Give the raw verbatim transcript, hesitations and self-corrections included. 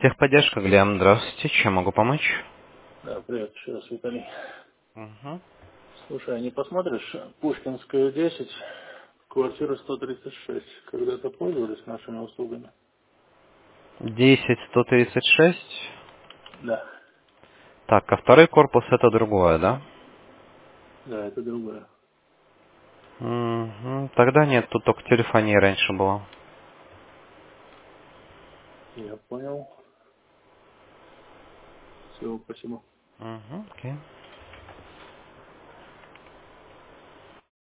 Техподдержка, Глеб, здравствуйте. Чем могу помочь? Да, привет, еще раз, Виталий. Угу. Слушай, а не посмотришь Пушкинская десять, квартира сто тридцать шесть, когда-то пользовались нашими услугами? десять сто тридцать шесть. Да, Так, а второй корпус это другое, да? да, это другое. Угу. Тогда нет, тут только телефония раньше было. Я понял. Всего спасибо. Угу, окей.